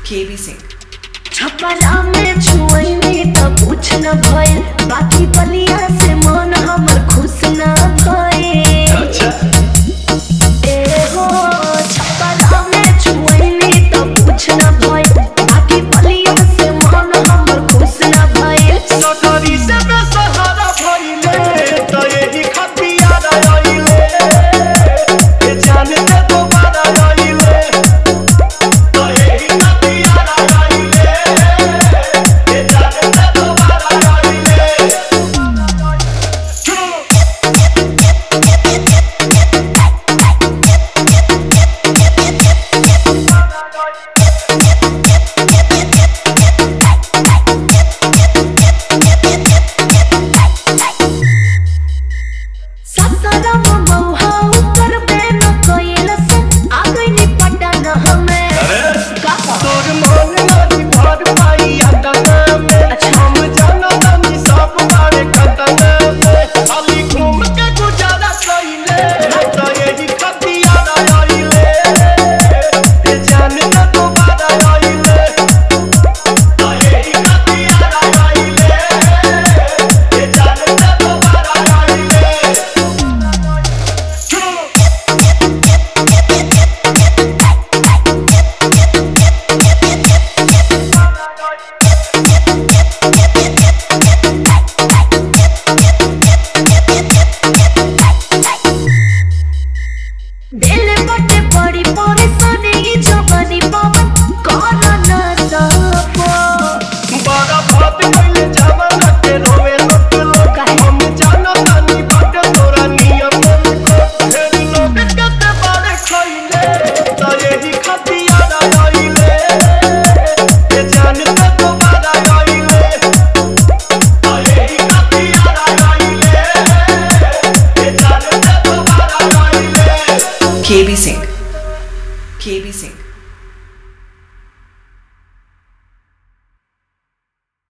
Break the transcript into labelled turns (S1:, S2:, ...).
S1: KB Singh।
S2: Chhapra में छुअनी त कुछ न भइल, बाकी बलिया से मन हमर खुश न भइल।
S3: अच्छा
S2: ए हो छपरा में छुअनी त कुछ न भइल, बाकी बलिया से मन हमर खुश न भइल।
S3: सगरी से बेसहारा भइले त यही खतिया रइले ए जान से दोबारा रइले त यही खतिया रइले ए जान से दोबारा रइले।
S2: ससुरम बउहा ऊपर पे न कोइलस, आ गइनी पटन हमें। का
S3: तोर मन नहीं भर पाई अटना में, हम जाना तानी सब बारे खतना में। अली घूम के गुजारा कइले त यही खतिया रइले ए जान से दोबारा रइले त यही खतिया रइले ए जान से दोबारा रइले।
S2: दिल बटे बड़ी परेशानी ई जवानी पवन कौन न सपो।
S3: बड़ा बात कइले जमाना के रोवे लोग लोग, हम जाना तानी बाट तोरा नियम को। ढेर लोग कते बारे खइले त यही खतिया रइले ए जान से दोबारा रइले त यही खतिया रइले ए जान से दोबारा रइले।
S1: KB Singh। KB Singh।